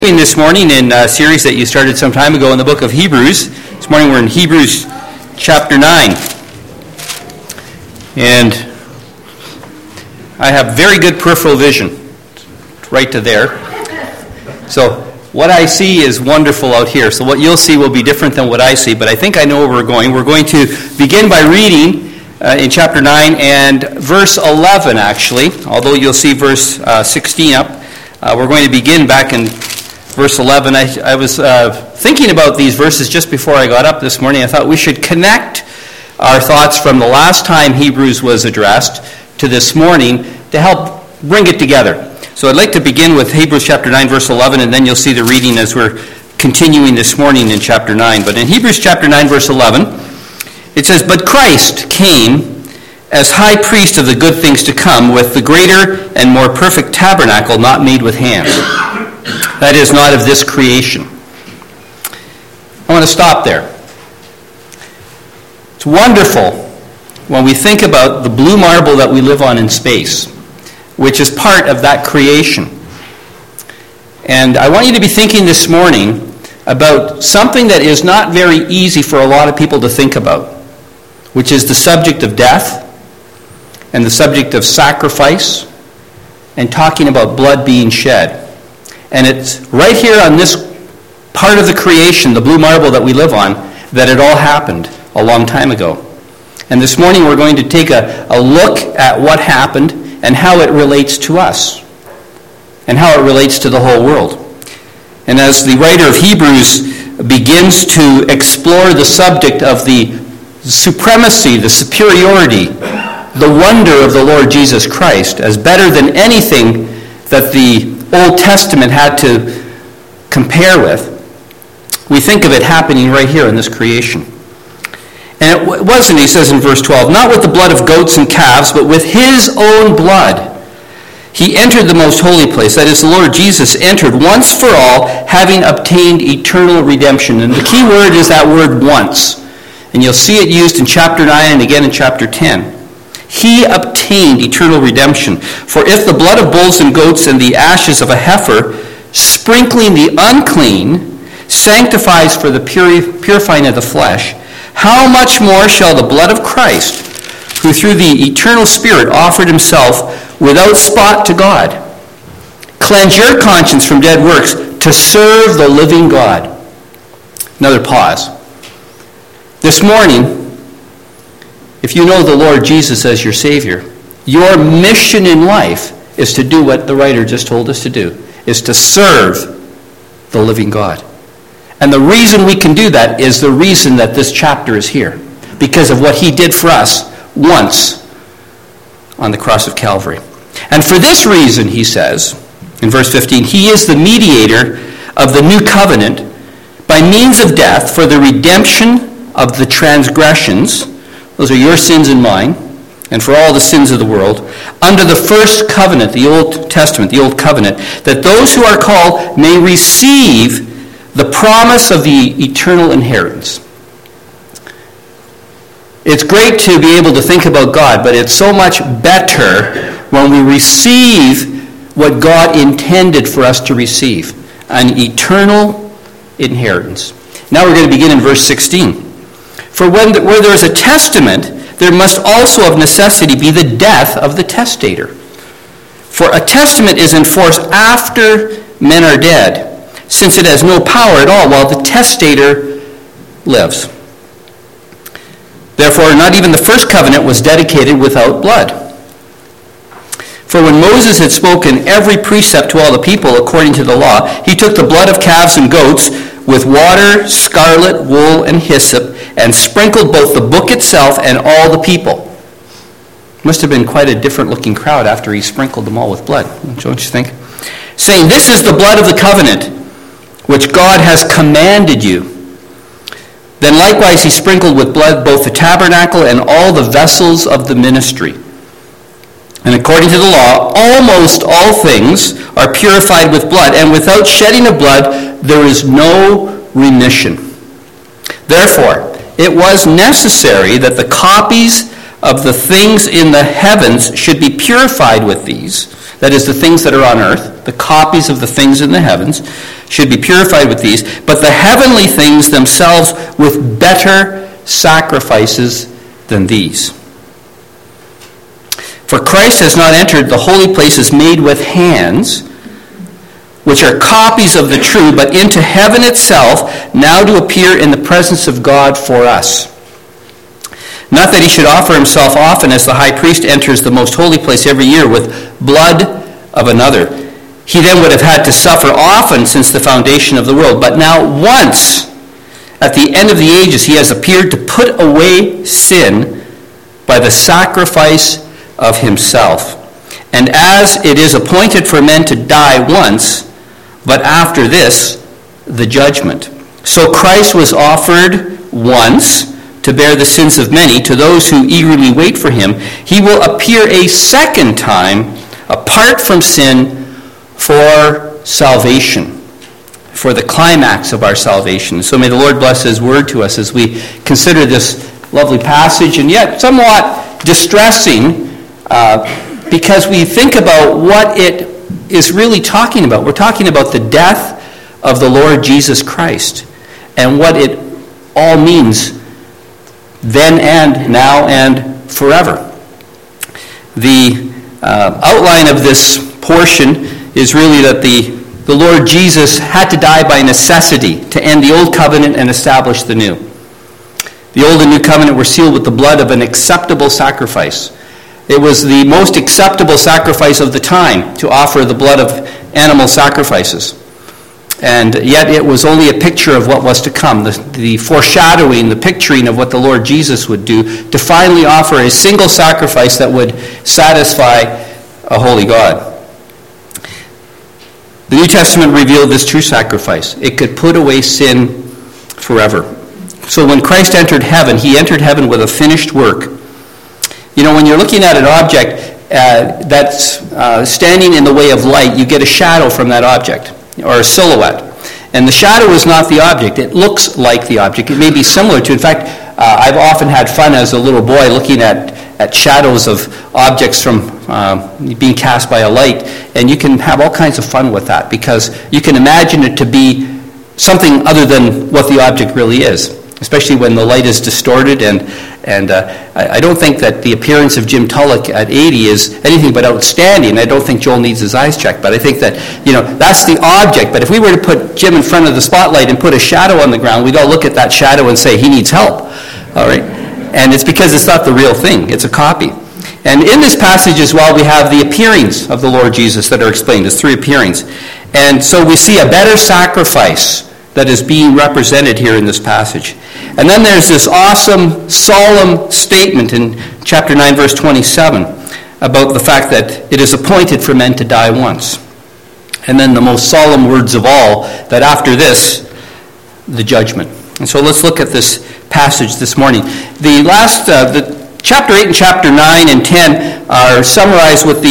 This morning in a series that you started some time ago in the book of Hebrews. This morning we're in Hebrews chapter 9. And I have very good peripheral vision, right to there. So what I see is wonderful out here. So what you'll see will be different than what I see, but I think I know where we're going. We're going to begin by reading in chapter 9 and verse 11 actually, although you'll see verse 16 up. We're going to begin back in verse 11. I was thinking about these verses just before I got up this morning. I thought we should connect our thoughts from the last time Hebrews was addressed to this morning to help bring it together. So I'd like to begin with Hebrews chapter 9, verse 11, and then you'll see the reading as we're continuing this morning in chapter 9. But in Hebrews chapter 9, verse 11, it says, "But Christ came as high priest of the good things to come, with the greater and more perfect tabernacle not made with hands. That is, not of this creation." I want to stop there. It's wonderful when we think about the blue marble that we live on in space, which is part of that creation. And I want you to be thinking this morning about something that is not very easy for a lot of people to think about, which is the subject of death and the subject of sacrifice and talking about blood being shed. And it's right here on this part of the creation, the blue marble that we live on, that it all happened a long time ago. And this morning we're going to take a look at what happened and how it relates to us and how it relates to the whole world. And as the writer of Hebrews begins to explore the subject of the supremacy, the superiority, the wonder of the Lord Jesus Christ as better than anything that the Old Testament had to compare with, we think of it happening right here in this creation. And it wasn't, he says in verse 12, "Not with the blood of goats and calves, but with his own blood. He entered the most holy place." That is, the Lord Jesus entered once for all, having obtained eternal redemption. And the key word is that word "once." And you'll see it used in chapter 9 and again in chapter 10. He obtained eternal redemption. "For if the blood of bulls and goats and the ashes of a heifer, sprinkling the unclean, sanctifies for the purifying of the flesh, how much more shall the blood of Christ, who through the eternal Spirit offered himself without spot to God, cleanse your conscience from dead works to serve the living God?" Another pause. This morning, if you know the Lord Jesus as your Savior, your mission in life is to do what the writer just told us to do, is to serve the living God. And the reason we can do that is the reason that this chapter is here, because of what he did for us once on the cross of Calvary. "And for this reason," he says in verse 15, "he is the mediator of the new covenant by means of death for the redemption of the transgressions," those are your sins and mine, and for all the sins of the world, "under the first covenant," the Old Testament, the Old Covenant, "that those who are called may receive the promise of the eternal inheritance." It's great to be able to think about God, but it's so much better when we receive what God intended for us to receive, an eternal inheritance. Now we're going to begin in verse 16. "For where there is a testament, there must also of necessity be the death of the testator. For a testament is in force after men are dead, since it has no power at all while the testator lives. Therefore, not even the first covenant was dedicated without blood. For when Moses had spoken every precept to all the people according to the law, he took the blood of calves and goats with water, scarlet, wool, and hyssop, and sprinkled both the book itself and all the people." Must have been quite a different-looking crowd after he sprinkled them all with blood, don't you think? "Saying, 'This is the blood of the covenant, which God has commanded you.' Then likewise he sprinkled with blood both the tabernacle and all the vessels of the ministry. And according to the law, almost all things are purified with blood, and without shedding of blood there is no remission. Therefore, it was necessary that the copies of the things in the heavens should be purified with these, that is, the things that are on earth, the copies of the things in the heavens, should be purified with these, but the heavenly things themselves with better sacrifices than these. For Christ has not entered the holy places made with hands, which are copies of the true, but into heaven itself, now to appear in the presence of God for us. Not that he should offer himself often, as the high priest enters the most holy place every year with blood of another. He then would have had to suffer often since the foundation of the world. But now once, at the end of the ages, he has appeared to put away sin by the sacrifice of himself. And as it is appointed for men to die once, but after this, the judgment. So Christ was offered once to bear the sins of many. To those who eagerly wait for him, he will appear a second time apart from sin for salvation, for the climax of our salvation. So may the Lord bless his word to us as we consider this lovely passage, and yet somewhat distressing because we think about what it is really talking about. We're talking about the death of the Lord Jesus Christ and what it all means then and now and forever. The outline of this portion is really that the Lord Jesus had to die by necessity to end the old covenant and establish the new. The old and new covenant were sealed with the blood of an acceptable sacrifice. It was the most acceptable sacrifice of the time to offer the blood of animal sacrifices. And yet it was only a picture of what was to come, the foreshadowing, the picturing of what the Lord Jesus would do to finally offer a single sacrifice that would satisfy a holy God. The New Testament revealed this true sacrifice. It could put away sin forever. So when Christ entered heaven, he entered heaven with a finished work. You know, when you're looking at an object that's standing in the way of light, you get a shadow from that object, or a silhouette. And the shadow is not the object. It looks like the object. It may be similar to. In fact, I've often had fun as a little boy looking at shadows of objects from being cast by a light. And you can have all kinds of fun with that because you can imagine it to be something other than what the object really is, especially when the light is distorted. And I don't think that the appearance of Jim Tulloch at 80 is anything but outstanding. I don't think Joel needs his eyes checked, but I think that, that's the object. But if we were to put Jim in front of the spotlight and put a shadow on the ground, we'd all look at that shadow and say, he needs help. All right? And it's because it's not the real thing. It's a copy. And in this passage as well, we have the appearings of the Lord Jesus that are explained. There's 3 appearings. And so we see a better sacrifice that is being represented here in this passage. And then there's this awesome, solemn statement in chapter 9, verse 27, about the fact that it is appointed for men to die once. And then the most solemn words of all, that after this, the judgment. And so let's look at this passage this morning. The chapter 8 and chapter 9 and 10 are summarized with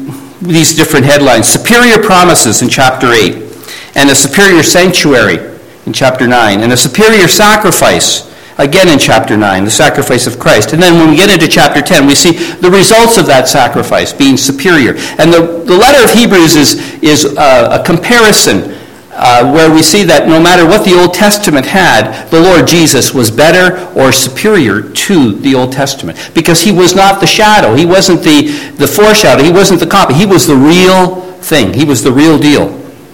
these different headlines. Superior promises in chapter 8, and a superior sanctuary in chapter 9, and a superior sacrifice, again in chapter 9, the sacrifice of Christ. And then when we get into chapter 10, we see the results of that sacrifice being superior. And the letter of Hebrews is a comparison where we see that no matter what the Old Testament had, the Lord Jesus was better or superior to the Old Testament. Because he was not the shadow. He wasn't the foreshadow. He wasn't the copy. He was the real thing. He was the real deal.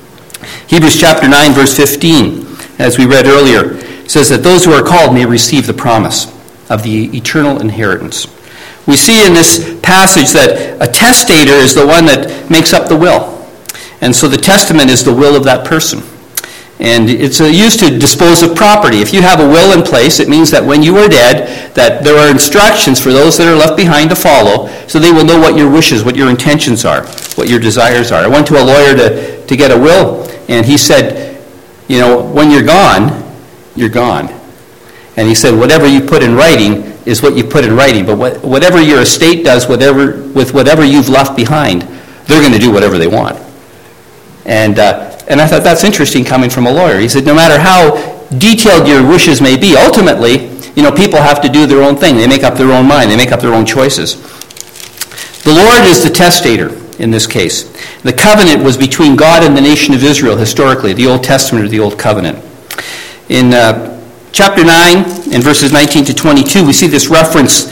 Hebrews chapter 9, verse 15, as we read earlier, says that those who are called may receive the promise of the eternal inheritance. We see in this passage that a testator is the one that makes up the will. And so the testament is the will of that person. And it's used to dispose of property. If you have a will in place, it means that when you are dead, that there are instructions for those that are left behind to follow, so they will know what your wishes, what your intentions are, what your desires are. I went to a lawyer to get a will, and he said, when you're gone, you're gone. And he said, whatever you put in writing is what you put in writing. But whatever your estate does, with whatever you've left behind, they're going to do whatever they want. And I thought that's interesting coming from a lawyer. He said, no matter how detailed your wishes may be, ultimately, people have to do their own thing. They make up their own mind. They make up their own choices. The Lord is the testator. in this case. The covenant was between God and the nation of Israel historically, the Old Testament or the Old Covenant. In chapter 9, in verses 19 to 22, we see this reference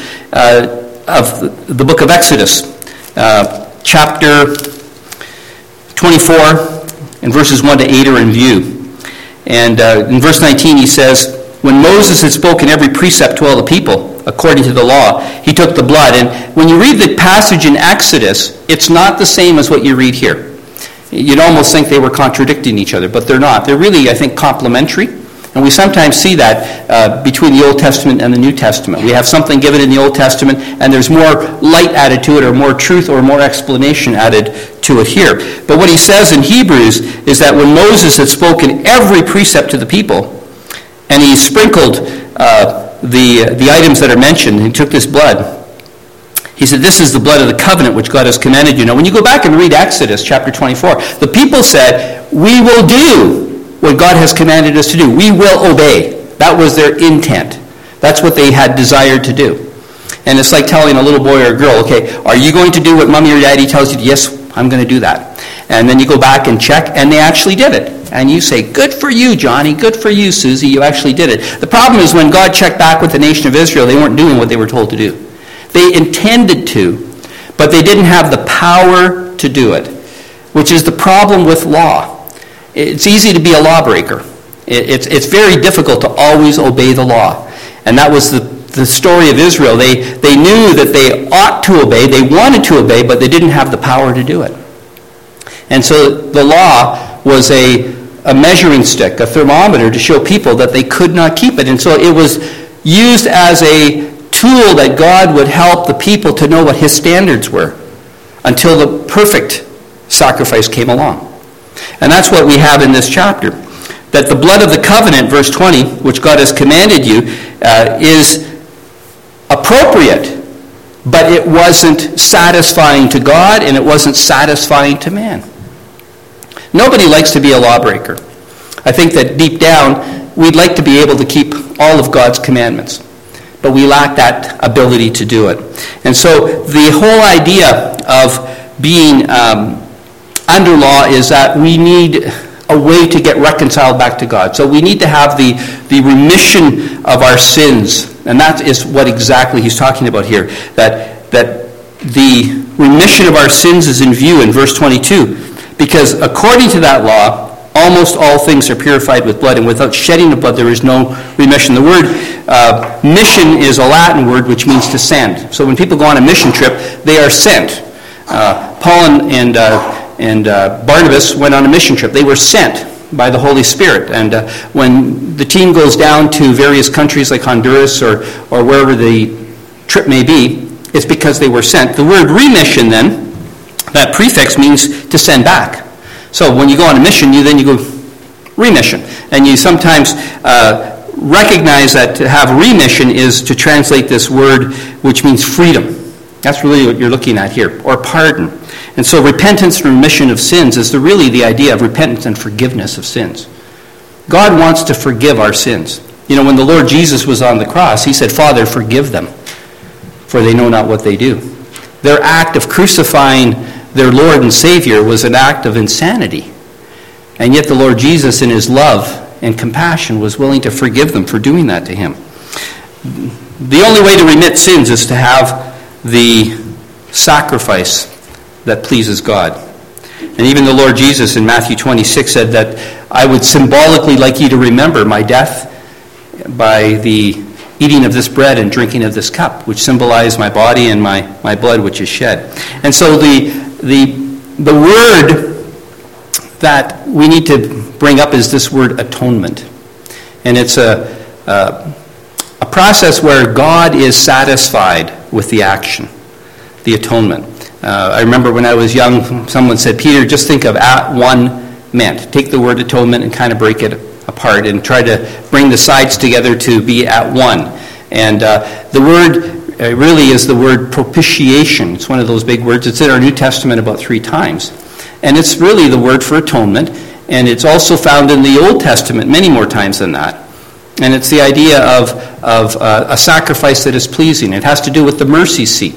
of the book of Exodus. Chapter 24, and verses 1 to 8 are in view. And in verse 19 he says, "When Moses had spoken every precept to all the people, according to the law, he took the blood." And when you read the passage in Exodus, it's not the same as what you read here. You'd almost think they were contradicting each other, but they're not. They're really, I think, complementary. And we sometimes see that between the Old Testament and the New Testament. We have something given in the Old Testament, and there's more light added to it, or more truth, or more explanation added to it here. But what he says in Hebrews is that when Moses had spoken every precept to the people, and he sprinkled the items that are mentioned, he took this blood. He said, "This is the blood of the covenant which God has commanded you." Now, when you go back and read Exodus chapter 24, the people said, "We will do what God has commanded us to do. We will obey." That was their intent. That's what they had desired to do. And it's like telling a little boy or a girl, okay, are you going to do what mommy or daddy tells you? Yes, I'm going to do that. And then you go back and check, and they actually did it. And you say, good for you, Johnny. Good for you, Susie. You actually did it. The problem is when God checked back with the nation of Israel, they weren't doing what they were told to do. They intended to, but they didn't have the power to do it, which is the problem with law. It's easy to be a lawbreaker. It's very difficult to always obey the law. And that was the story of Israel. They knew that they ought to obey, they wanted to obey, but they didn't have the power to do it. And so the law was a measuring stick, a thermometer to show people that they could not keep it. And so it was used as a tool that God would help the people to know what his standards were until the perfect sacrifice came along. And that's what we have in this chapter. That the blood of the covenant, verse 20, which God has commanded you, is appropriate, but it wasn't satisfying to God and it wasn't satisfying to man. Nobody likes to be a lawbreaker. I think that deep down, we'd like to be able to keep all of God's commandments, but we lack that ability to do it. And so the whole idea of being under law is that we need a way to get reconciled back to God. So we need to have the remission of our sins. And that is what exactly he's talking about here. That the remission of our sins is in view in verse 22. Because according to that law, almost all things are purified with blood, and without shedding of blood there is no remission. The word mission is a Latin word which means to send. So when people go on a mission trip, they are sent. Paul and Barnabas went on a mission trip. They were sent by the Holy Spirit. And when the team goes down to various countries like Honduras or wherever the trip may be, it's because they were sent. The word remission then, that prefix means to send back. So when you go on a mission, you go remission. And you sometimes recognize that to have remission is to translate this word which means freedom. That's really what you're looking at here, or pardon. And so repentance and remission of sins is really the idea of repentance and forgiveness of sins. God wants to forgive our sins. You know, when the Lord Jesus was on the cross, he said, "Father, forgive them, for they know not what they do." Their act of crucifying their Lord and Savior was an act of insanity. And yet the Lord Jesus, in his love and compassion, was willing to forgive them for doing that to him. The only way to remit sins is to have the sacrifice that pleases God. And even the Lord Jesus in Matthew 26 said that I would symbolically like you to remember my death by the eating of this bread and drinking of this cup, which symbolize my body and my blood which is shed. And so the word that we need to bring up is this word atonement. And it's a process where God is satisfied with the action, the atonement. I remember when I was young, someone said, Peter, just think of at one meant. Take the word atonement and kind of break it apart and try to bring the sides together to be at one. And the word really is the word propitiation. It's one of those big words. It's in our New Testament about 3 times. And it's really the word for atonement. And it's also found in the Old Testament many more times than that. And it's the idea of a sacrifice that is pleasing. It has to do with the mercy seat.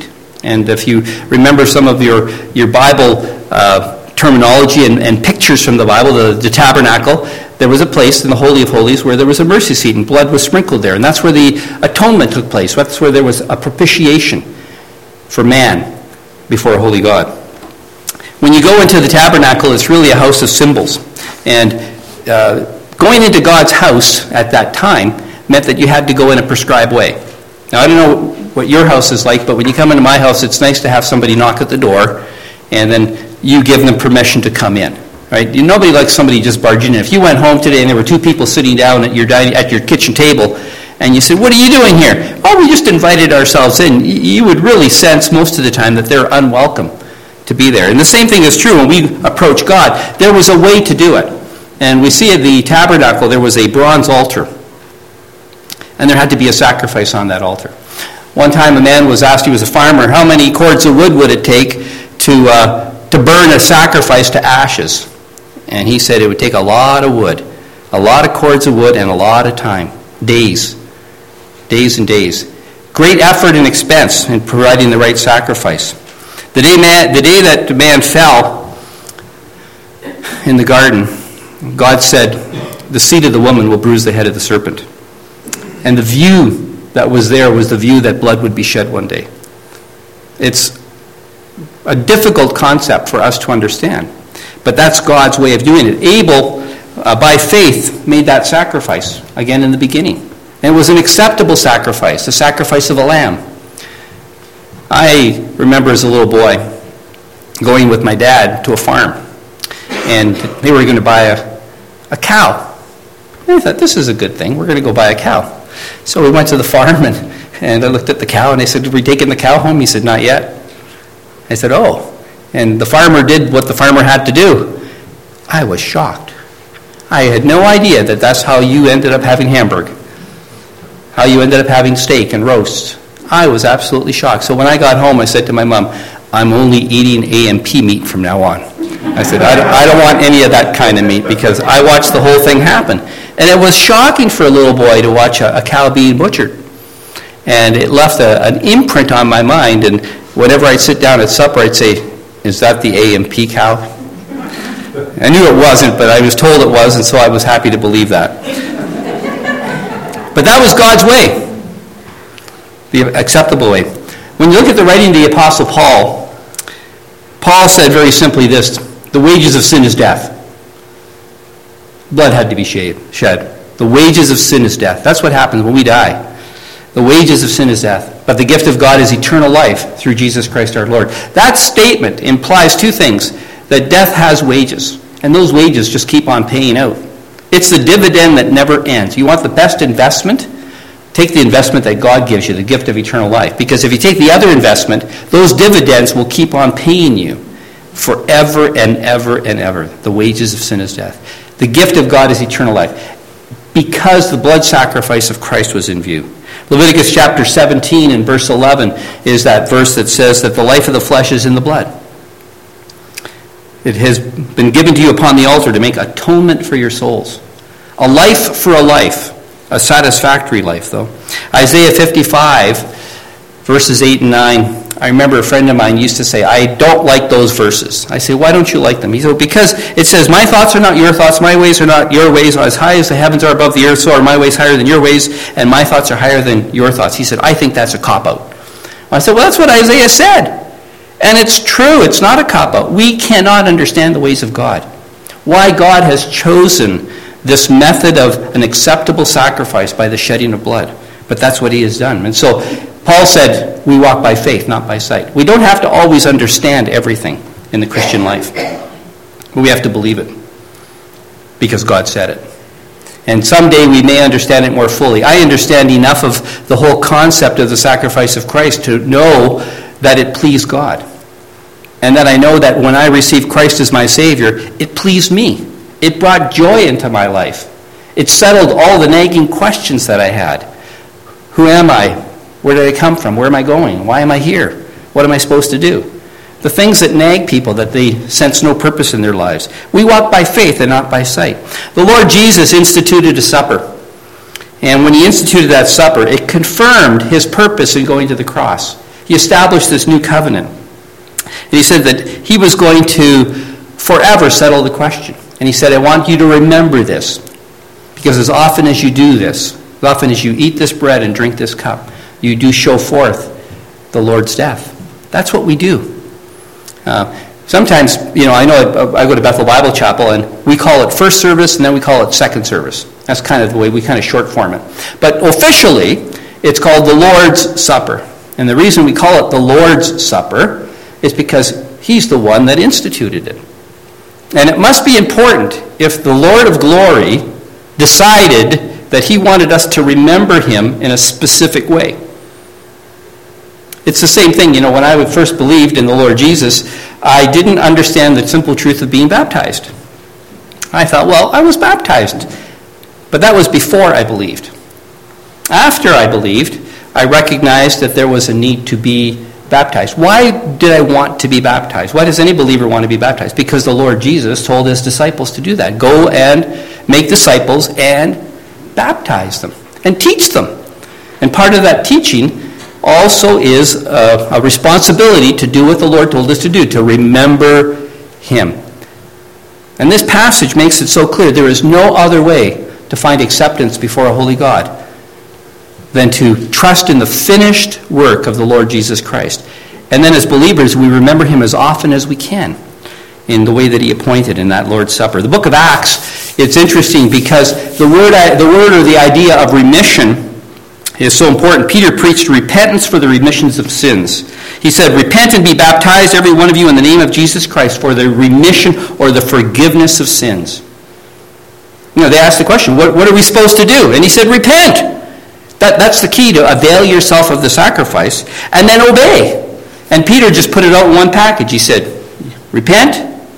And if you remember some of your Bible terminology and pictures from the Bible, the tabernacle, there was a place in the Holy of Holies where there was a mercy seat and blood was sprinkled there. And that's where the atonement took place. That's where there was a propitiation for man before a holy God. When you go into the tabernacle, it's really a house of symbols. And going into God's house at that time meant that you had to go in a prescribed way. Now, I don't know what your house is like, but when you come into my house, it's nice to have somebody knock at the door, and then you give them permission to come in. Right? Nobody likes somebody just barging in. If you went home today and there were two people sitting down at your kitchen table, and you said, "What are you doing here?" "Oh, we just invited ourselves in." You would really sense most of the time that they're unwelcome to be there. And the same thing is true when we approach God. There was a way to do it. And we see at the tabernacle there was a bronze altar. And there had to be a sacrifice on that altar. One time a man was asked, he was a farmer, how many cords of wood would it take to burn a sacrifice to ashes? And he said it would take a lot of wood, a lot of cords of wood, and a lot of time. Days and days. Great effort and expense in providing the right sacrifice. The day that the man fell in the garden, God said, "The seed of the woman will bruise the head of the serpent." And the view that was there was the view that blood would be shed one day. It's a difficult concept for us to understand, but that's God's way of doing it. Abel, by faith, made that sacrifice again in the beginning. And it was an acceptable sacrifice, the sacrifice of a lamb. I remember as a little boy going with my dad to a farm, and they were going to buy a cow. And I thought, this is a good thing. We're going to go buy a cow. So we went to the farm, and I looked at the cow, and they said, "Did we taking the cow home?" He said, "Not yet." I said, "Oh." And the farmer did what the farmer had to do. I was shocked. I had no idea that that's how you ended up having hamburg, how you ended up having steak and roast. I was absolutely shocked. So when I got home, I said to my mom, "I'm only eating A&P meat from now on." I said, I don't want any of that kind of meat, because I watched the whole thing happen. And it was shocking for a little boy to watch a cow being butchered. And it left an imprint on my mind, and whenever I'd sit down at supper, I'd say, "Is that the A&P cow?" I knew it wasn't, but I was told it was, and so I was happy to believe that. But that was God's way, the acceptable way. When you look at the writing of the Apostle Paul, Paul said very simply this: the wages of sin is death. Blood had to be shed. The wages of sin is death. That's what happens when we die. The wages of sin is death. But the gift of God is eternal life through Jesus Christ our Lord. That statement implies two things: that death has wages, and those wages just keep on paying out. It's the dividend that never ends. You want the best investment? Take the investment that God gives you, the gift of eternal life. Because if you take the other investment, those dividends will keep on paying you forever and ever and ever. The wages of sin is death. The gift of God is eternal life, because the blood sacrifice of Christ was in view. Leviticus chapter 17 and verse 11 is that verse that says that the life of the flesh is in the blood. It has been given to you upon the altar to make atonement for your souls. A life for a life. A satisfactory life, though. Isaiah 55, verses 8 and 9. I remember a friend of mine used to say, "I don't like those verses." I say, "Why don't you like them?" He said, "Because it says, my thoughts are not your thoughts, my ways are not your ways. As high as the heavens are above the earth, so are my ways higher than your ways, and my thoughts are higher than your thoughts." He said, "I think that's a cop-out." I said, "Well, that's what Isaiah said." And it's true, it's not a cop-out. We cannot understand the ways of God. Why God has chosen this method of an acceptable sacrifice by the shedding of blood. But that's what he has done. And so Paul said, we walk by faith, not by sight. We don't have to always understand everything in the Christian life. But we have to believe it, because God said it. And someday we may understand it more fully. I understand enough of the whole concept of the sacrifice of Christ to know that it pleased God. And that I know that when I received Christ as my Savior, it pleased me. It brought joy into my life. It settled all the nagging questions that I had. Who am I? Where did I come from? Where am I going? Why am I here? What am I supposed to do? The things that nag people, that they sense no purpose in their lives. We walk by faith and not by sight. The Lord Jesus instituted a supper. And when he instituted that supper, it confirmed his purpose in going to the cross. he established this new covenant. And he said that he was going to forever settle the question. And he said, I want you to remember this, because as often as you do this, as often as you eat this bread and drink this cup, you do show forth the Lord's death. That's what we do. Sometimes, I know I go to Bethel Bible Chapel, and we call it first service, and then we call it second service. That's kind of the way we kind of short form it. But officially, it's called the Lord's Supper. And the reason we call it the Lord's Supper is because he's the one that instituted it. And it must be important if the Lord of glory decided that he wanted us to remember him in a specific way. It's the same thing, when I first believed in the Lord Jesus, I didn't understand the simple truth of being baptized. I thought, well, I was baptized. But that was before I believed. After I believed, I recognized that there was a need to be baptized. Why did I want to be baptized? Why does any believer want to be baptized? Because the Lord Jesus told his disciples to do that. Go and make disciples and baptize them and teach them. And part of that teaching also is a responsibility to do what the Lord told us to do, to remember him. And this passage makes it so clear there is no other way to find acceptance before a holy God than to trust in the finished work of the Lord Jesus Christ. And then as believers, we remember him as often as we can in the way that he appointed in that Lord's Supper. The book of Acts, it's interesting because the word or the idea of remission is so important. Peter preached repentance for the remissions of sins. He said, repent and be baptized, every one of you, in the name of Jesus Christ for the remission or the forgiveness of sins. They asked the question, what are we supposed to do? And he said, repent. That's the key, to avail yourself of the sacrifice and then obey. And Peter just put it out in one package. He said, repent,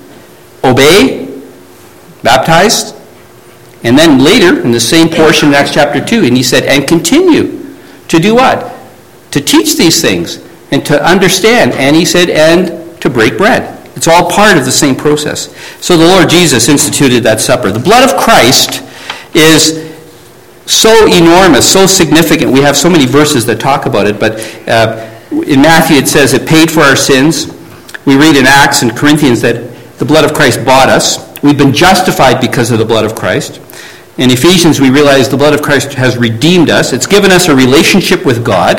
obey, baptized, and then later in the same portion in Acts chapter 2, and he said, and continue to do what? To teach these things and to understand. And he said, and to break bread. It's all part of the same process. So the Lord Jesus instituted that supper. The blood of Christ is so enormous, so significant. We have so many verses that talk about it, but in Matthew it says it paid for our sins. We read in Acts and Corinthians that the blood of Christ bought us. We've been justified because of the blood of Christ. In Ephesians we realize the blood of Christ has redeemed us. It's given us a relationship with God.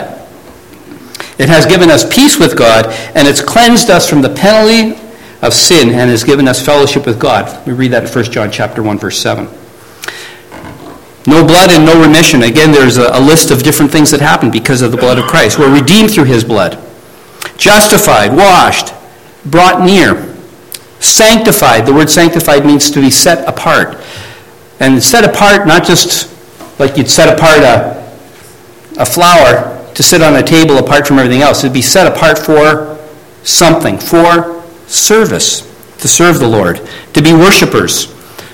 It has given us peace with God, and it's cleansed us from the penalty of sin and has given us fellowship with God. We read that in 1 John chapter 1, verse 7. No blood and no remission. Again, there's a list of different things that happen because of the blood of Christ. We're redeemed through his blood. Justified, washed, brought near. Sanctified. The word sanctified means to be set apart. And set apart, not just like you'd set apart a flower to sit on a table apart from everything else. It'd be set apart for something, for service, to serve the Lord, to be worshipers.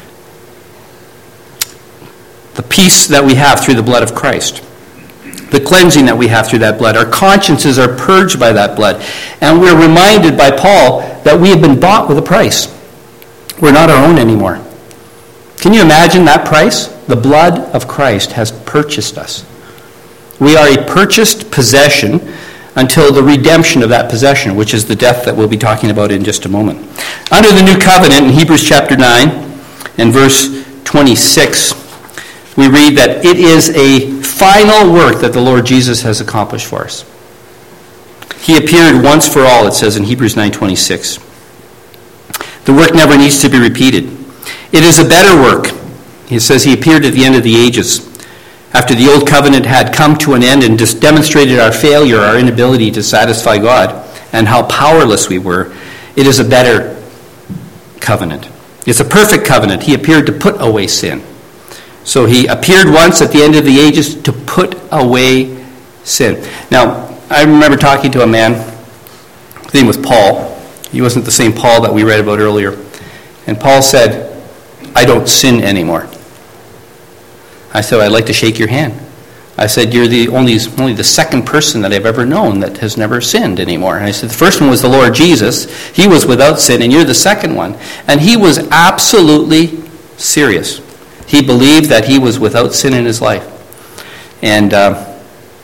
The peace that we have through the blood of Christ. The cleansing that we have through that blood. Our consciences are purged by that blood. And we're reminded by Paul that we have been bought with a price. We're not our own anymore. Can you imagine that price? The blood of Christ has purchased us. We are a purchased possession until the redemption of that possession, which is the death that we'll be talking about in just a moment. Under the new covenant in Hebrews chapter 9 and verse 26, we read that it is a final work that the Lord Jesus has accomplished for us. He appeared once for all, it says in Hebrews 9:26. The work never needs to be repeated. It is a better work. He says he appeared at the end of the ages. After the old covenant had come to an end and just demonstrated our failure, our inability to satisfy God, and how powerless we were, it is a better covenant. It's a perfect covenant. He appeared to put away sin. So he appeared once at the end of the ages to put away sin. Now, I remember talking to a man, his name was Paul. He wasn't the same Paul that we read about earlier. And Paul said, I don't sin anymore. I said, I'd like to shake your hand. I said, you're the only the second person that I've ever known that has never sinned anymore. And I said, the first one was the Lord Jesus. He was without sin, and you're the second one. And he was absolutely serious. He believed that he was without sin in his life. And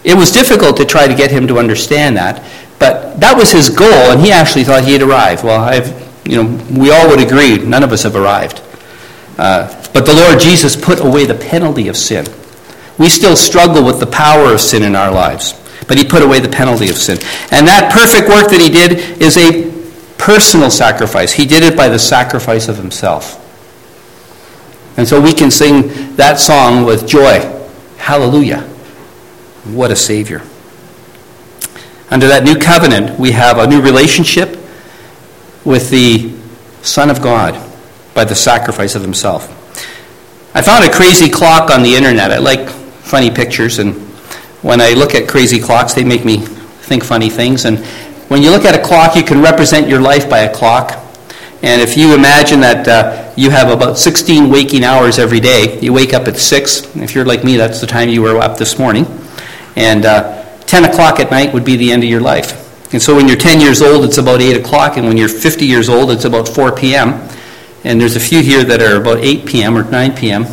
It was difficult to try to get him to understand that, but that was his goal, and he actually thought he had arrived. Well, we all would agree, none of us have arrived. But the Lord Jesus put away the penalty of sin. We still struggle with the power of sin in our lives, but he put away the penalty of sin. And that perfect work that he did is a personal sacrifice. He did it by the sacrifice of himself. And so we can sing that song with joy. Hallelujah. What a Savior. Under that new covenant, we have a new relationship with the Son of God by the sacrifice of himself. I found a crazy clock on the internet. I like funny pictures, and when I look at crazy clocks, they make me think funny things. And when you look at a clock, you can represent your life by a clock. And if you imagine that you have about 16 waking hours every day, you wake up at 6. If you're like me, that's the time you were up this morning. And 10 o'clock at night would be the end of your life. And so when you're 10 years old, it's about 8 o'clock. And when you're 50 years old, it's about 4 p.m. And there's a few here that are about 8 p.m. or 9 p.m.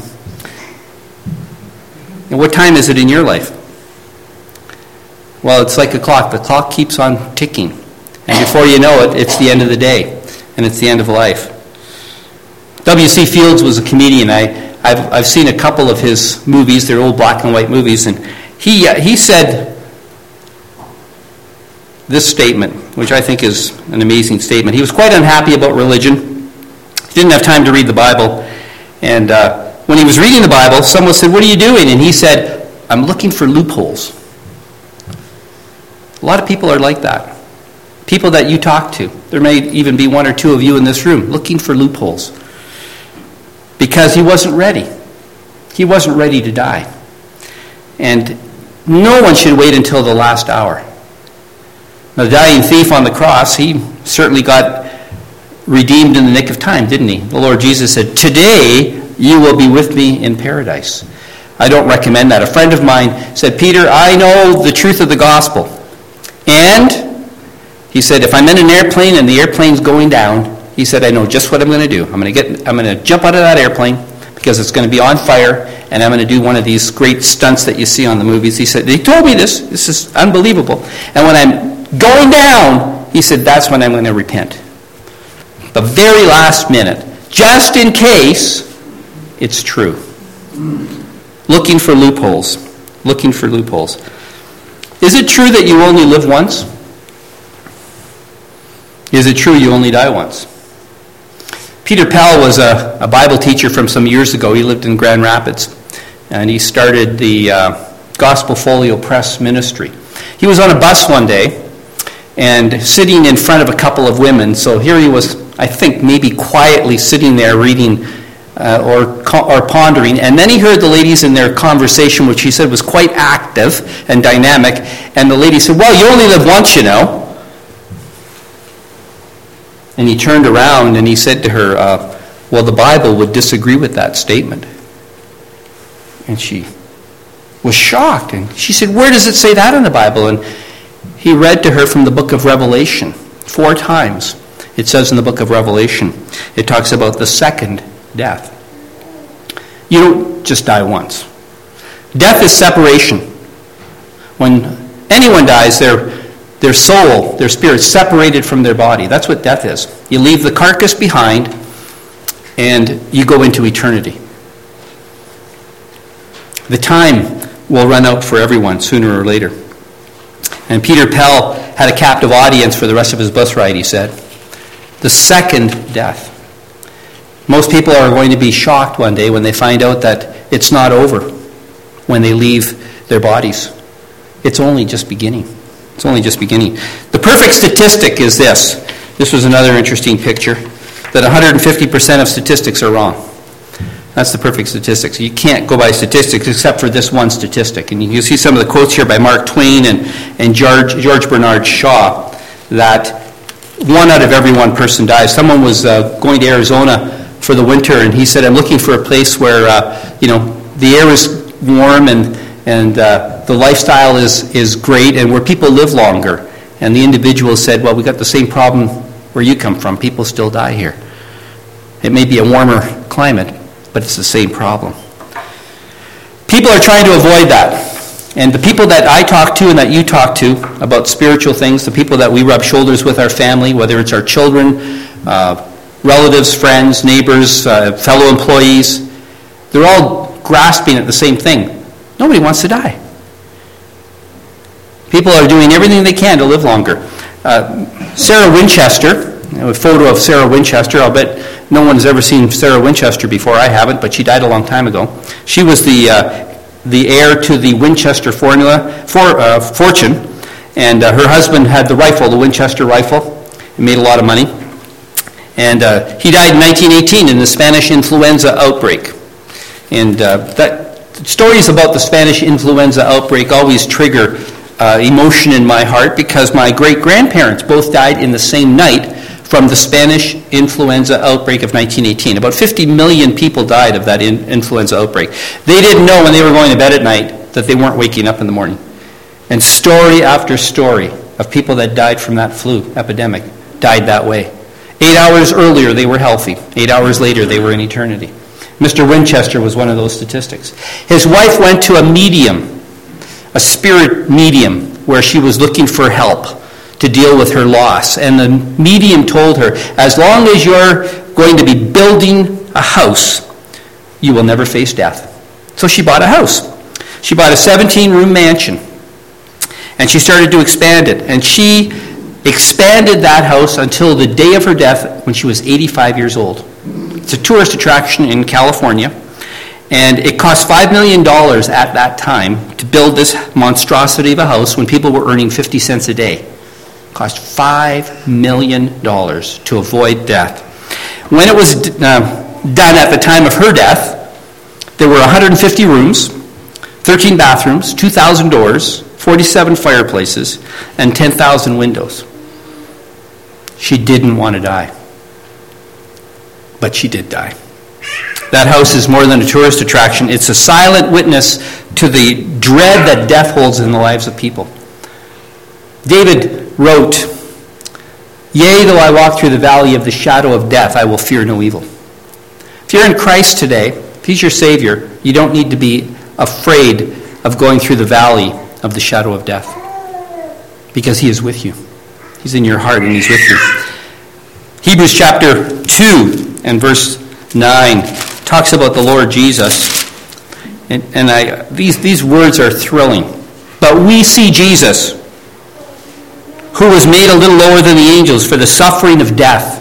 And what time is it in your life? Well, it's like a clock. The clock keeps on ticking. And before you know it, it's the end of the day. And it's the end of life. W.C. Fields was a comedian. I've seen a couple of his movies. They're old black and white movies. And he said this statement, which I think is an amazing statement. He was quite unhappy about religion. He didn't have time to read the Bible. And when he was reading the Bible, someone said, "What are you doing?" And he said, "I'm looking for loopholes." A lot of people are like that. People that you talk to. There may even be one or two of you in this room looking for loopholes. Because he wasn't ready. He wasn't ready to die. And no one should wait until the last hour. Now, the dying thief on the cross, he certainly got redeemed in the nick of time, didn't he? The Lord Jesus said, "Today you will be with me in paradise." I don't recommend that. A friend of mine said, "Peter, I know the truth of the gospel. And," he said, "if I'm in an airplane and the airplane's going down," he said, "I know just what I'm going to do. I'm going to jump out of that airplane because it's going to be on fire, and I'm going to do one of these great stunts that you see on the movies." He said, "He told me this. This is unbelievable. And when I'm going down," he said, "that's when I'm going to repent. The very last minute, just in case it's true." Looking for loopholes. Looking for loopholes. Is it true that you only live once? Is it true you only die once? Peter Pell was a Bible teacher from some years ago. He lived in Grand Rapids, and he started the Gospel Folio Press ministry. He was on a bus one day and sitting in front of a couple of women. So here he was, I think, maybe quietly sitting there reading or pondering. And then he heard the ladies in their conversation, which he said was quite active and dynamic. And the lady said, "Well, you only live once, you know." And he turned around and he said to her, "Well, the Bible would disagree with that statement." And she was shocked. And she said, "Where does it say that in the Bible?" And he read to her from the book of Revelation 4 times. It says in the book of Revelation, it talks about the second death. You don't just die once. Death is separation. When anyone dies, their soul, their spirit, separated from their body. That's what death is. You leave the carcass behind, and you go into eternity. The time will run out for everyone sooner or later. And Peter Pell had a captive audience for the rest of his bus ride, he said. The second death. Most people are going to be shocked one day when they find out that it's not over when they leave their bodies. It's only just beginning. It's only just beginning. The perfect statistic is this. This was another interesting picture. That 150% of statistics are wrong. That's the perfect statistics. You can't go by statistics except for this one statistic. And you can see some of the quotes here by Mark Twain and George Bernard Shaw that 1 out of every 1 person dies. Someone was going to Arizona for the winter, and he said, "I'm looking for a place where the air is warm and the lifestyle is great, and where people live longer." And the individual said, "Well, we got the same problem where you come from. People still die here. It may be a warmer climate, but it's the same problem." People are trying to avoid that. And the people that I talk to and that you talk to about spiritual things, the people that we rub shoulders with, our family, whether it's our children, relatives, friends, neighbors, fellow employees, they're all grasping at the same thing. Nobody wants to die. People are doing everything they can to live longer. Sarah Winchester, a photo of Sarah Winchester. I'll bet no one has ever seen Sarah Winchester before. I haven't, but she died a long time ago. She was the heir to the Winchester fortune, and her husband had the rifle, the Winchester rifle. He made a lot of money. And he died in 1918 in the Spanish influenza outbreak. And stories about the Spanish influenza outbreak always trigger emotion in my heart, because my great-grandparents both died in the same night from the Spanish influenza outbreak of 1918. About 50 million people died of that influenza outbreak. They didn't know when they were going to bed at night that they weren't waking up in the morning. And story after story of people that died from that flu epidemic died that way. 8 hours earlier, they were healthy. 8 hours later, they were in eternity. Mr. Winchester was one of those statistics. His wife went to a medium, a spirit medium, where she was looking for help to deal with her loss. And the medium told her, as long as you're going to be building a house, you will never face death. So she bought a house. She bought a 17-room mansion. And she started to expand it. And she expanded that house until the day of her death, when she was 85 years old. It's a tourist attraction in California. And it cost $5 million at that time to build this monstrosity of a house when people were earning 50 cents a day. It cost $5 million to avoid death. When it was done at the time of her death, there were 150 rooms, 13 bathrooms, 2,000 doors, 47 fireplaces, and 10,000 windows. She didn't want to die. But she did die. That house is more than a tourist attraction. It's a silent witness to the dread that death holds in the lives of people. David wrote, "Yea, though I walk through the valley of the shadow of death, I will fear no evil." If you're in Christ today, if He's your Savior, you don't need to be afraid of going through the valley of the shadow of death, because He is with you. He's in your heart and He's with you. Hebrews chapter 2 and verse 9 talks about the Lord Jesus. These words are thrilling. But we see Jesus, who was made a little lower than the angels for the suffering of death,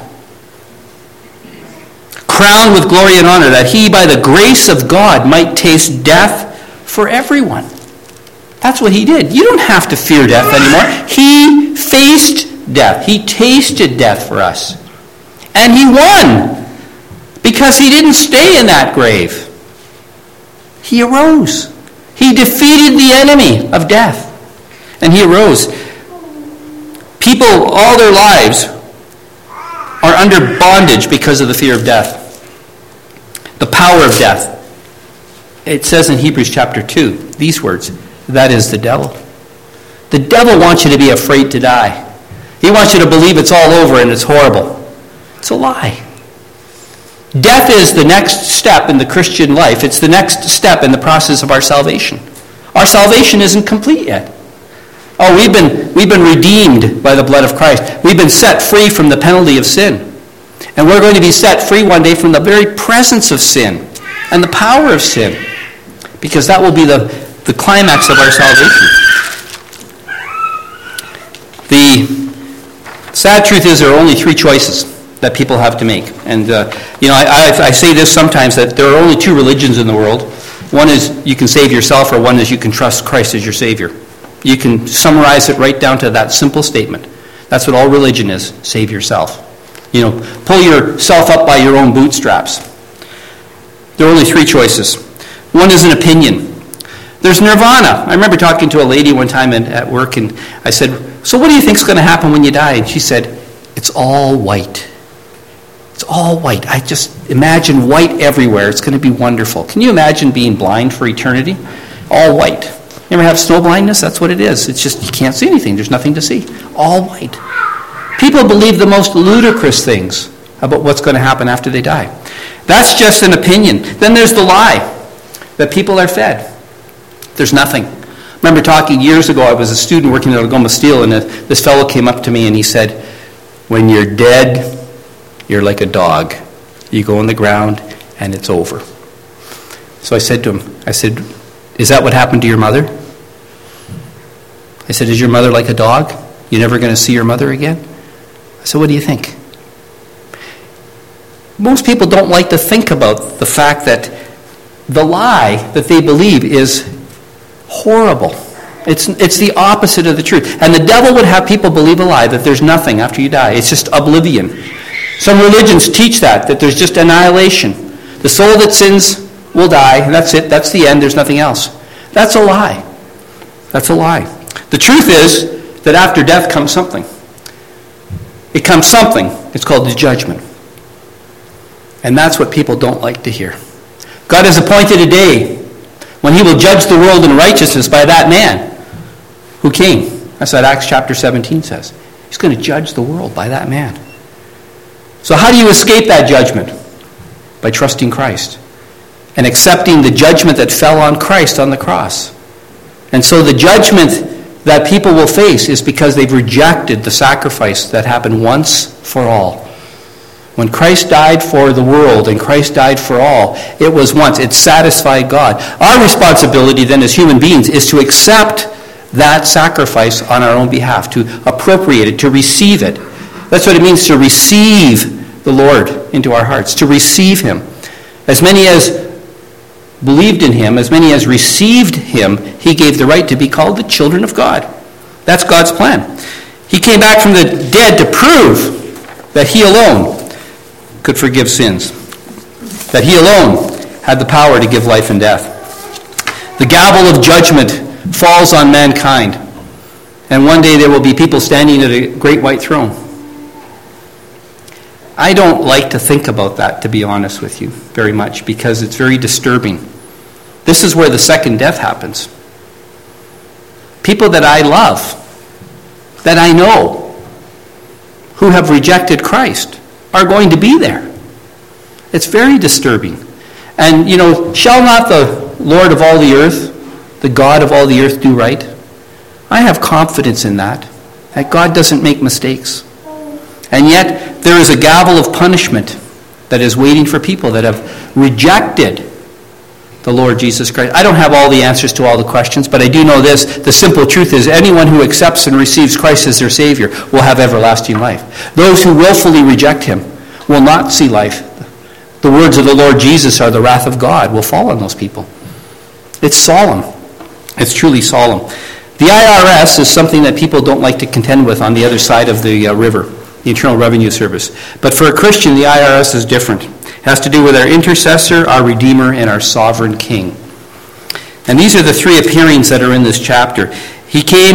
crowned with glory and honor, that He, by the grace of God, might taste death for everyone. That's what He did. You don't have to fear death anymore. He faced death. He tasted death for us. And He won, because He didn't stay in that grave. He arose. He defeated the enemy of death. And He arose. People all their lives are under bondage because of the fear of death. The power of death. It says in Hebrews chapter 2, these words, that is the devil. The devil wants you to be afraid to die. He wants you to believe it's all over and it's horrible. It's a lie. Death is the next step in the Christian life. It's the next step in the process of our salvation. Our salvation isn't complete yet. Oh, we've been redeemed by the blood of Christ. We've been set free from the penalty of sin. And we're going to be set free one day from the very presence of sin and the power of sin, because that will be the climax of our salvation. The sad truth is there are only three choices that people have to make. And, I say this sometimes, that there are only two religions in the world. One is you can save yourself, or one is you can trust Christ as your Savior. You can summarize it right down to that simple statement. That's what all religion is, save yourself. Pull yourself up by your own bootstraps. There are only three choices. One is an opinion. There's nirvana. I remember talking to a lady one time at work, and I said, so what do you think is going to happen when you die? And she said, it's all white. It's all white. I just imagine white everywhere. It's going to be wonderful. Can you imagine being blind for eternity? All white. You ever have snow blindness? That's what it is. It's just you can't see anything. There's nothing to see. All white. People believe the most ludicrous things about what's going to happen after they die. That's just an opinion. Then there's the lie that people are fed. There's nothing. remember talking years ago, I was a student working at Algoma Steel, and this fellow came up to me and he said, when you're dead, you're like a dog. You go on the ground and it's over. So I said to him, is that what happened to your mother? I said, is your mother like a dog? You're never going to see your mother again? I said, what do you think? Most people don't like to think about the fact that the lie that they believe is horrible. It's the opposite of the truth. And the devil would have people believe a lie that there's nothing after you die. It's just oblivion. Some religions teach that there's just annihilation. The soul that sins will die, and that's it. That's the end. There's nothing else. That's a lie. That's a lie. The truth is that after death comes something. It comes something. It's called the judgment. And that's what people don't like to hear. God has appointed a day when he will judge the world in righteousness by that man who came. That's what Acts chapter 17 says. He's going to judge the world by that man. So how do you escape that judgment? By trusting Christ and accepting the judgment that fell on Christ on the cross. And so the judgment that people will face is because they've rejected the sacrifice that happened once for all. When Christ died for the world and Christ died for all, it was once. It satisfied God. Our responsibility then as human beings is to accept that sacrifice on our own behalf, to appropriate it, to receive it. That's what it means to receive the Lord into our hearts, to receive him. As many as believed in him, as many as received him, he gave the right to be called the children of God. That's God's plan. He came back from the dead to prove that he alone could forgive sins, that he alone had the power to give life and death. The gavel of judgment falls on mankind, and one day there will be people standing at a great white throne. I don't like to think about that, to be honest with you, very much, because it's very disturbing. This is where the second death happens. People that I love, that I know, who have rejected Christ, are going to be there. It's very disturbing. And, shall not the Lord of all the earth, the God of all the earth, do right? I have confidence in that God doesn't make mistakes. And yet, there is a gavel of punishment that is waiting for people that have rejected the Lord Jesus Christ. I don't have all the answers to all the questions, but I do know this. The simple truth is anyone who accepts and receives Christ as their Savior will have everlasting life. Those who willfully reject him will not see life. The words of the Lord Jesus are the wrath of God will fall on those people. It's solemn. It's truly solemn. The IRS is something that people don't like to contend with on the other side of the river, the Internal Revenue Service. But for a Christian, the IRS is different. It has to do with our intercessor, our Redeemer, and our sovereign King. And these are the three appearings that are in this chapter. He came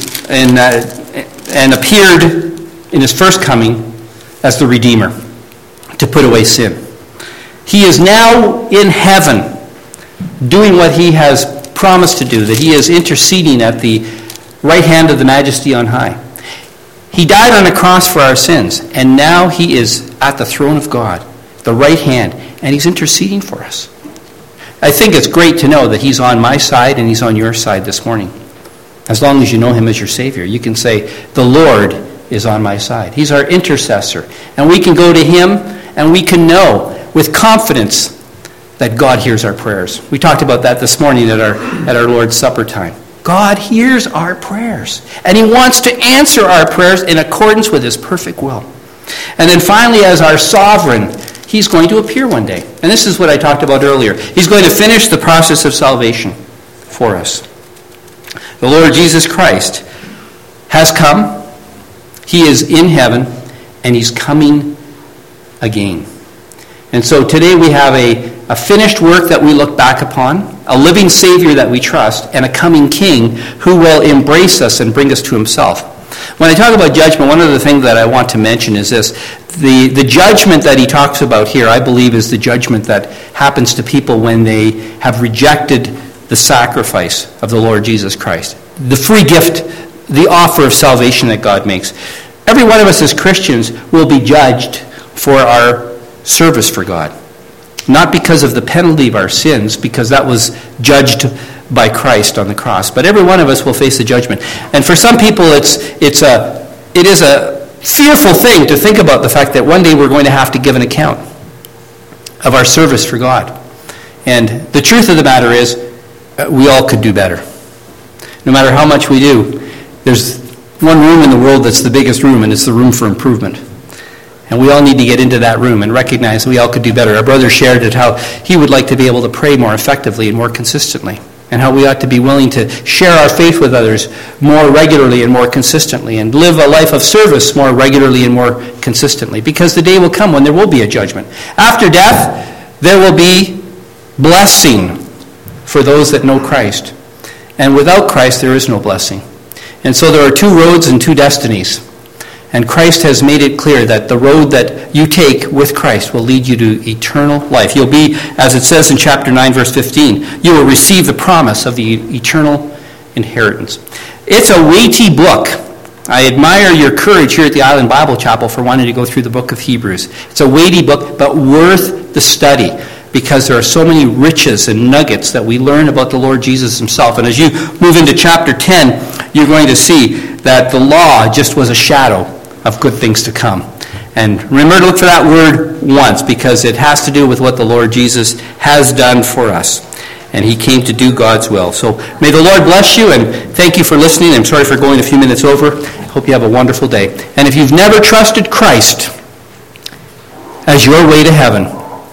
and appeared in his first coming as the Redeemer to put away sin. He is now in heaven doing what he has promised to do, that he is interceding at the right hand of the Majesty on high. He died on a cross for our sins, and now he is at the throne of God, the right hand, and he's interceding for us. I think it's great to know that he's on my side and he's on your side this morning. As long as you know him as your Savior, you can say, the Lord is on my side. He's our intercessor, and we can go to him and we can know with confidence that God hears our prayers. We talked about that this morning at our Lord's Supper time. God hears our prayers, and he wants to answer our prayers in accordance with his perfect will. And then finally, as our sovereign, he's going to appear one day. And this is what I talked about earlier. He's going to finish the process of salvation for us. The Lord Jesus Christ has come. He is in heaven, and he's coming again. And so today we have a finished work that we look back upon, a living Savior that we trust, and a coming King who will embrace us and bring us to himself. When I talk about judgment, one of the things that I want to mention is this. The judgment that he talks about here, I believe, is the judgment that happens to people when they have rejected the sacrifice of the Lord Jesus Christ. The free gift, the offer of salvation that God makes. Every one of us as Christians will be judged for our service for God. not because of the penalty of our sins, because that was judged by Christ on the cross. But every one of us will face the judgment. And for some people, it is a fearful thing to think about the fact that one day we're going to have to give an account of our service for God. And the truth of the matter is, we all could do better. No matter how much we do, there's one room in the world that's the biggest room, and it's the room for improvement. And we all need to get into that room and recognize we all could do better. Our brother shared it how he would like to be able to pray more effectively and more consistently, and how we ought to be willing to share our faith with others more regularly and more consistently, and live a life of service more regularly and more consistently, because the day will come when there will be a judgment. After death, there will be blessing for those that know Christ. And without Christ, there is no blessing. And so there are two roads and two destinies. And Christ has made it clear that the road that you take with Christ will lead you to eternal life. You'll be, as it says in chapter 9, verse 15, you will receive the promise of the eternal inheritance. It's a weighty book. I admire your courage here at the Island Bible Chapel for wanting to go through the book of Hebrews. It's a weighty book, but worth the study, because there are so many riches and nuggets that we learn about the Lord Jesus himself. And as you move into chapter 10, you're going to see that the law just was a shadow of good things to come. And remember to look for that word once, because it has to do with what the Lord Jesus has done for us. And he came to do God's will. So may the Lord bless you, and thank you for listening. I'm sorry for going a few minutes over. I hope you have a wonderful day. And if you've never trusted Christ as your way to heaven,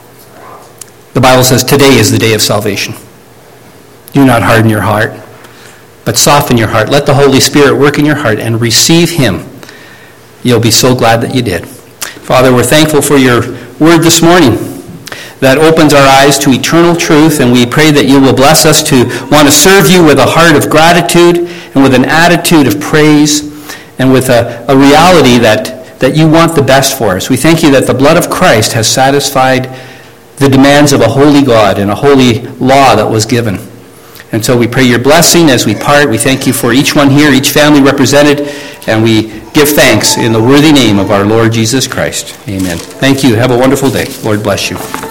the Bible says today is the day of salvation. Do not harden your heart, but soften your heart. Let the Holy Spirit work in your heart and receive him. You'll be so glad that you did. Father, we're thankful for your word this morning that opens our eyes to eternal truth, and we pray that you will bless us to want to serve you with a heart of gratitude and with an attitude of praise and with a reality that you want the best for us. We thank you that the blood of Christ has satisfied the demands of a holy God and a holy law that was given. And so we pray your blessing as we part. We thank you for each one here, each family represented, and we give thanks in the worthy name of our Lord Jesus Christ. Amen. Thank you. Have a wonderful day. Lord bless you.